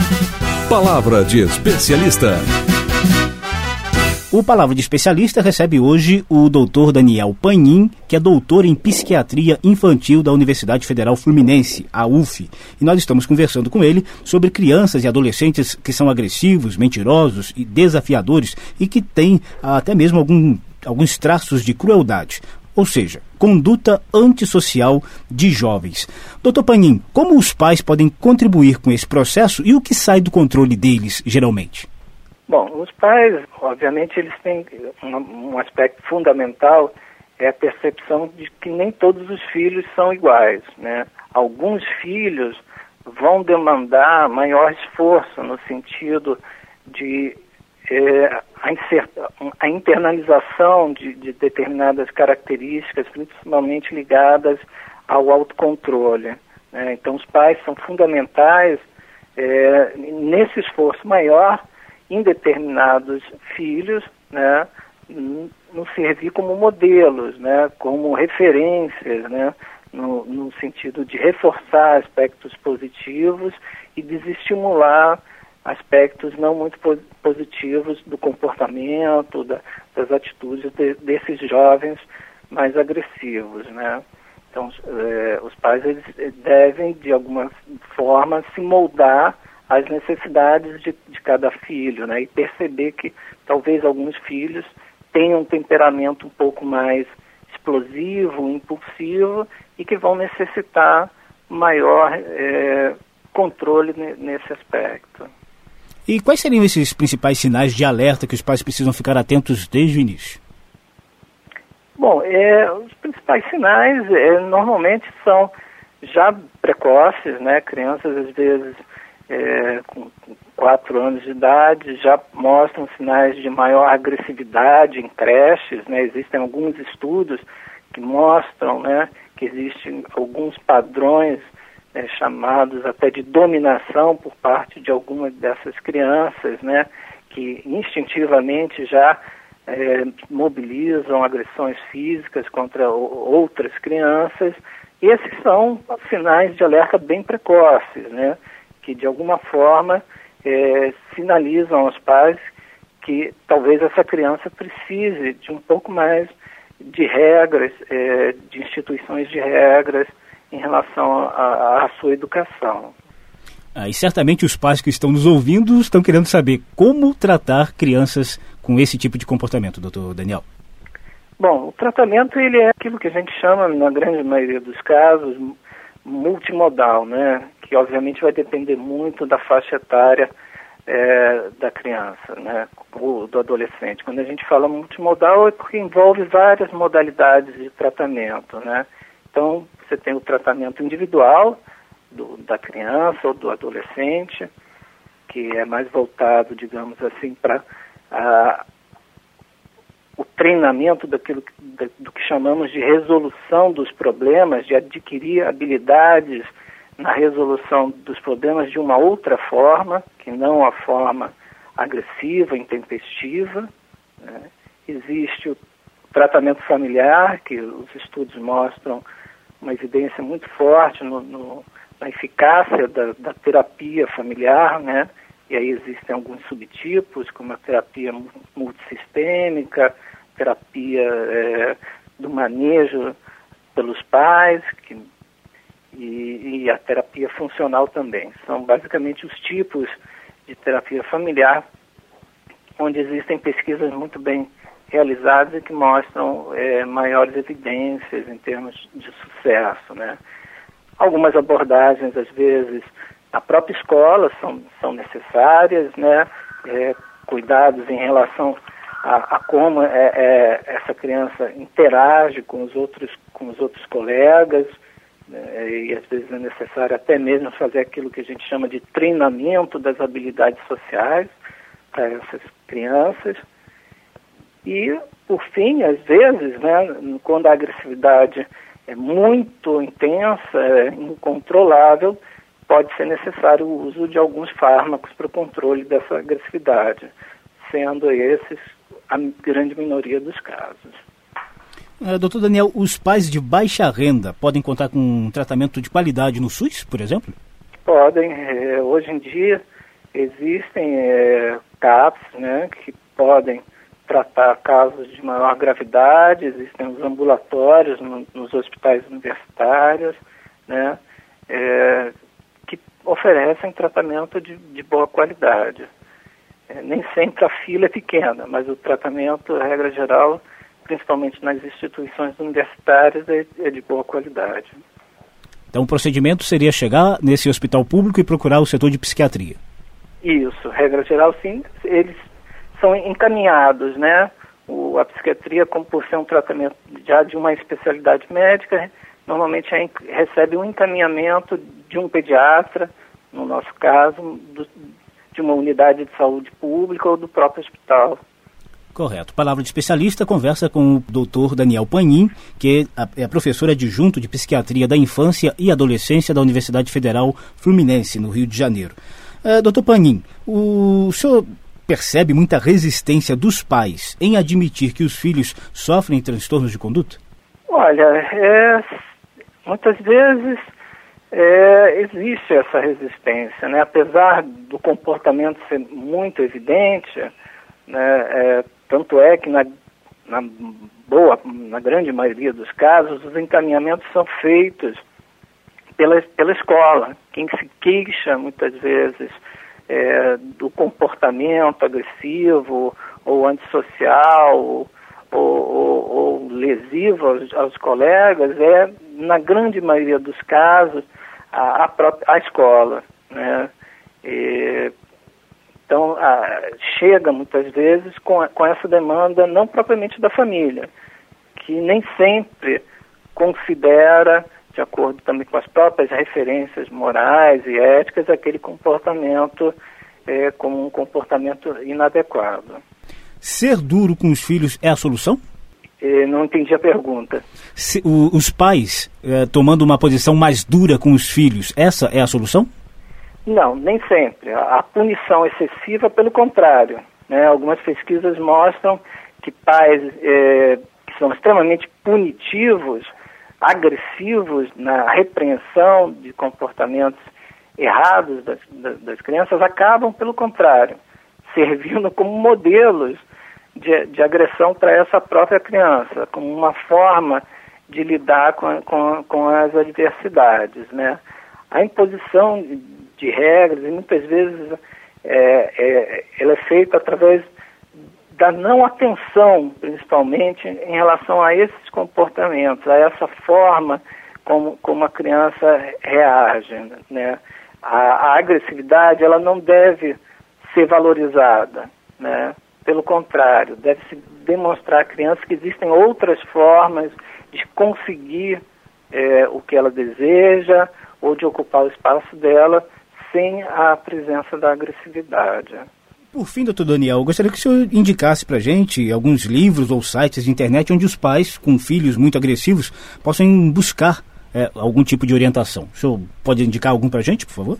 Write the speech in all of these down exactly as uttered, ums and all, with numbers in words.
Palavra de Especialista. O Palavra de Especialista recebe hoje o doutor Daniel Panin, que é doutor em Psiquiatria Infantil da Universidade Federal Fluminense, a U F. E nós estamos conversando com ele sobre crianças e adolescentes que são agressivos, mentirosos e desafiadores e que têm até mesmo algum, alguns traços de crueldade. Ou seja, conduta antissocial de jovens. doutor Panin, como os pais podem contribuir com esse processo e o que sai do controle deles, geralmente? Bom, os pais, obviamente, eles têm um, um aspecto fundamental, é a percepção de que nem todos os filhos são iguais, né? Alguns filhos vão demandar maior esforço no sentido de é, a, inserta, a internalização de, de determinadas características, principalmente ligadas ao autocontrole, né? Então, os pais são fundamentais é, nesse esforço maior em determinados filhos, né, nos servir como modelos, né, como referências, né, no, no sentido de reforçar aspectos positivos e desestimular aspectos não muito positivos do comportamento, da, das atitudes de, desses jovens mais agressivos, né. Então, é, os pais eles devem, de alguma forma, se moldar as necessidades de, de cada filho, né? E perceber que talvez alguns filhos tenham um temperamento um pouco mais explosivo, impulsivo e que vão necessitar maior é, controle nesse aspecto. E quais seriam esses principais sinais de alerta que os pais precisam ficar atentos desde o início? Bom, é, os principais sinais é, normalmente são já precoces, né? Crianças às vezes É, com quatro anos de idade, já mostram sinais de maior agressividade em creches, né? Existem alguns estudos que mostram, né, que existem alguns padrões é, chamados até de dominação por parte de algumas dessas crianças, né, que instintivamente já é, mobilizam agressões físicas contra o, outras crianças. E esses são sinais de alerta bem precoces, né, que de alguma forma é, sinalizam aos pais que talvez essa criança precise de um pouco mais de regras, é, de instituições de regras em relação à sua educação. Ah, e certamente os pais que estão nos ouvindo estão querendo saber como tratar crianças com esse tipo de comportamento, doutor Daniel. Bom, o tratamento ele é aquilo que a gente chama, na grande maioria dos casos, multimodal, né? Que obviamente vai depender muito da faixa etária é, da criança, né? Ou do adolescente. Quando a gente fala multimodal é porque envolve várias modalidades de tratamento, né? Então, você tem o tratamento individual do, da criança ou do adolescente, que é mais voltado, digamos assim, para o treinamento daquilo da, do que chamamos de resolução dos problemas, de adquirir habilidades na resolução dos problemas de uma outra forma, que não a forma agressiva, intempestiva, né? Existe o tratamento familiar, que os estudos mostram uma evidência muito forte no, no, na eficácia da, da terapia familiar, né? E aí existem alguns subtipos, como a terapia multissistêmica, terapia é, do manejo pelos pais, que, e, e a terapia funcional também. São basicamente os tipos de terapia familiar onde existem pesquisas muito bem realizadas e que mostram é, maiores evidências em termos de sucesso, né? Algumas abordagens, às vezes, na própria escola são, são necessárias, né? É, cuidados em relação a, a como é, é, essa criança interage com os outros, com os outros colegas, né? E às vezes é necessário até mesmo fazer aquilo que a gente chama de treinamento das habilidades sociais para essas crianças. E, por fim, às vezes, né, quando a agressividade é muito intensa, é incontrolável, pode ser necessário o uso de alguns fármacos para o controle dessa agressividade, sendo esses a grande minoria dos casos. É, doutor Daniel, os pais de baixa renda podem contar com um tratamento de qualidade no SUS, por exemplo? Podem. É, hoje em dia Existem é, C A Ps, né, que podem tratar casos de maior gravidade, existem os ambulatórios no, nos hospitais universitários, né, é, que oferecem tratamento de, de boa qualidade. É, nem sempre a fila é pequena, mas o tratamento, regra geral, principalmente nas instituições universitárias, é, é de boa qualidade. Então o procedimento seria chegar nesse hospital público e procurar o setor de psiquiatria? Isso, regra geral, sim, eles são encaminhados, né? O, a psiquiatria, como por ser um tratamento já de uma especialidade médica, normalmente é, recebe um encaminhamento de um pediatra, no nosso caso, do, de uma unidade de saúde pública ou do próprio hospital. Correto. Palavra de especialista, conversa com o doutor Daniel Panin, que é professor adjunto de Psiquiatria da Infância e Adolescência da Universidade Federal Fluminense, no Rio de Janeiro. Uh, doutor Panin, o senhor percebe muita resistência dos pais em admitir que os filhos sofrem transtornos de conduta? Olha, é, muitas vezes é, existe essa resistência, né? Apesar do comportamento ser muito evidente, né? É, tanto é que na, na boa, na grande maioria dos casos, os encaminhamentos são feitos pela, pela escola. Quem se queixa muitas vezes é, do comportamento agressivo ou antissocial ou, ou, ou lesivo aos, aos colegas é, na grande maioria dos casos, a, a, própria, a escola, né? E, então, a, chega muitas vezes com, com essa demanda não propriamente da família, que nem sempre considera, de acordo também com as próprias referências morais e éticas, aquele comportamento é, como um comportamento inadequado. Ser duro com os filhos é a solução? É, não entendi a pergunta. Se, o, os pais é, tomando uma posição mais dura com os filhos, essa é a solução? Não, nem sempre. A, a punição excessiva, pelo contrário, né? Algumas pesquisas mostram que pais é, que são extremamente punitivos, agressivos na repreensão de comportamentos errados das, das, das crianças, acabam, pelo contrário, servindo como modelos de, de agressão para essa própria criança, como uma forma de lidar com, com, com as adversidades, né? A imposição de, de regras, e muitas vezes é, é, ela é feita através da não atenção, principalmente, em relação a esses comportamentos, a essa forma como, como a criança reage, né? A, a agressividade, ela não deve ser valorizada, né? Pelo contrário, deve-se demonstrar à criança que existem outras formas de conseguir é, o que ela deseja ou de ocupar o espaço dela sem a presença da agressividade. Por fim, doutor Daniel, eu gostaria que o senhor indicasse para a gente alguns livros ou sites de internet onde os pais com filhos muito agressivos possam buscar é, algum tipo de orientação. O senhor pode indicar algum para a gente, por favor?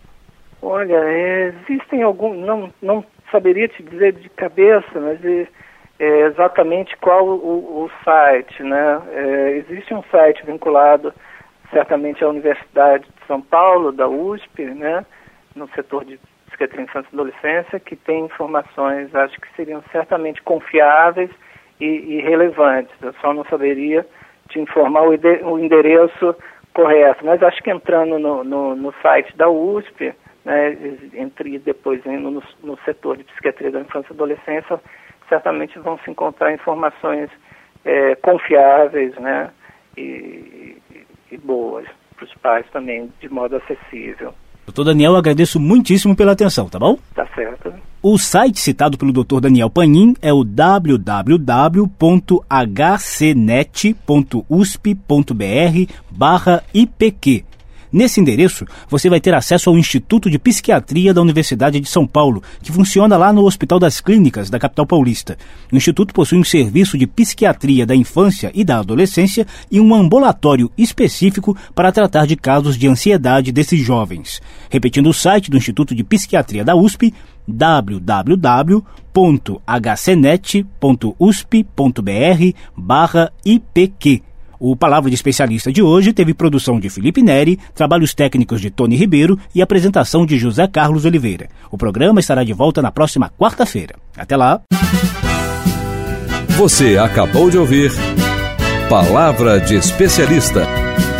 Olha, é, existem alguns, não, não saberia te dizer de cabeça, mas é, é exatamente qual o, o site, né? É, existe um site vinculado certamente à Universidade de São Paulo, da U S P, né? No setor de Psiquiatria, Infância e Adolescência, que tem informações, acho que seriam certamente confiáveis e, e relevantes. Eu só não saberia te informar o, ide- o endereço correto, mas acho que entrando no, no, no site da U S P, né, entre depois indo no, no setor de Psiquiatria da Infância e Adolescência, certamente vão se encontrar informações é, confiáveis, né, e, e, e boas para os pais também, de modo acessível. doutor Daniel, agradeço muitíssimo pela atenção, tá bom? Tá certo. O site citado pelo doutor Daniel Panin é o w w w ponto h c net ponto u s p ponto b r barra I P Q. Nesse endereço, você vai ter acesso ao Instituto de Psiquiatria da Universidade de São Paulo, que funciona lá no Hospital das Clínicas da capital paulista. O Instituto possui um serviço de psiquiatria da infância e da adolescência e um ambulatório específico para tratar de casos de ansiedade desses jovens. Repetindo o site do Instituto de Psiquiatria da U S P, w w w ponto h c net ponto u s p ponto b r barra I P Q. O Palavra de Especialista de hoje teve produção de Felipe Neri, trabalhos técnicos de Tony Ribeiro e apresentação de José Carlos Oliveira. O programa estará de volta na próxima quarta-feira. Até lá! Você acabou de ouvir Palavra de Especialista.